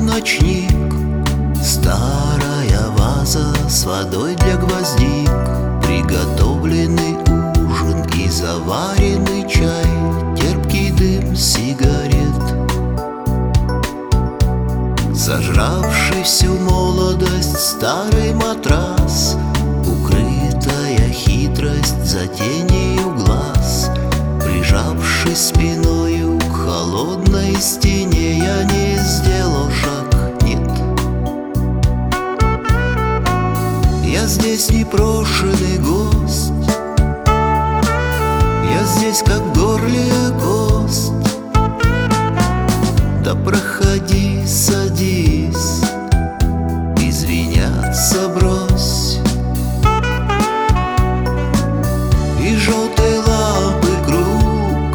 ночник, старая ваза с водой для гвоздик, приготовленный ужин и заваренный чай, терпкий дым сигарет. Сожравший всю молодость старый матрас, укрытая хитрость за тенью глаз, прижавшись спиною к холодной стене, я не сделал шаг, нет. Я здесь непрошеный гость, я здесь как в горле кость. Да проходи, садись, извиняться брось. И желтой лампы круг,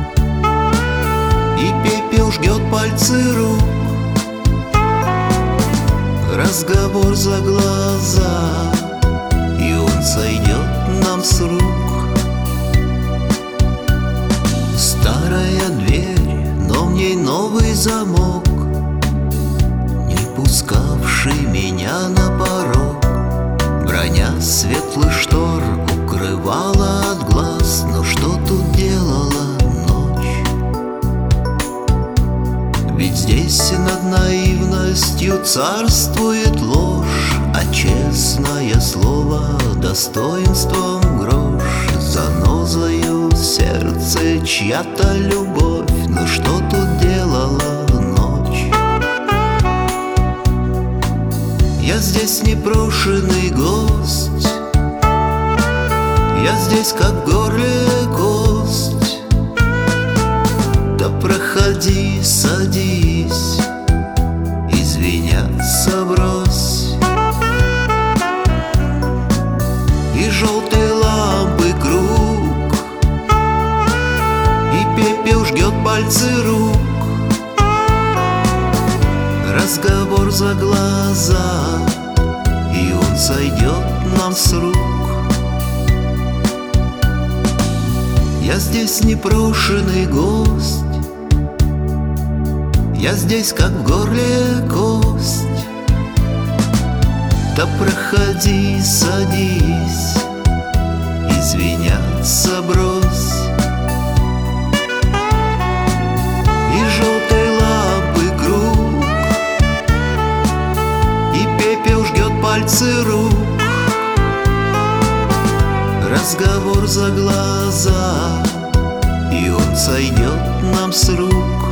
и пепел жгет пальцы рук. Разговор за глаза, и он сойдет нам с рук. Старая дверь, но в ней новый замок, не пускавший меня на порог. Броня светлых штор укрывала от глаз, но что тут делала ночь? Ведь здесь над наивностью царствует ложь, а честное слово достоинством грош. Занозою в сердце чья-то любовь, но что тут делала ночь? Я здесь непрошеный гость, я здесь как в горле кость. Да проходи, садись, извиняться брось. И желтой лампы круг, и пепел жгет пальцы рук. Разговор за глаза, и он сойдет нам с рук. Я здесь непрошеный гость, я здесь как в горле кость. Да проходи, садись, извиняться брось. И желтой лампы круг, и пепел жгет пальцы рук. Разговор за глаза, и он сойдет нам с рук.